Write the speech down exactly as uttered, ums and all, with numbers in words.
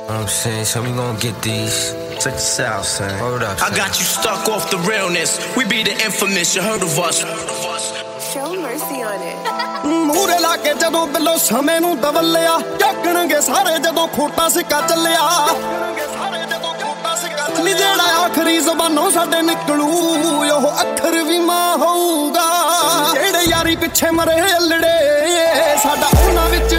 I'm saying, so we gon' get these. Check this out, son. Hold up, son. I got you stuck off the realness. We be the infamous, you heard of us. Show mercy on it. ਮੂਰੇ ਲਾ ਕੇ ਜਦੋਂ ਬਿੱਲੋ ਸਮੇਂ ਨੂੰ ਦਵਲਿਆ ਝਾਕਣਗੇ ਸਾਰੇ ਜਦੋਂ ਖੋਟਾ ਸਿੱਕਾ ਚੱਲਿਆ ਨੀ ਜਿਹੜਾ ਆਖਰੀ ਜ਼ਬਾਨੋਂ ਸਾਡੇ ਨਿਕਲੂ ਉਹ ਅੱਖਰ ਵੀ ਮਾਂ ਹੋਊਗਾ ਜਿਹੜੇ ਯਾਰੀ ਪਿੱਛੇ ਮਰੇ ਅਲੜੇ ਸਾਡਾ ਉਹਨਾਂ ਵਿੱਚ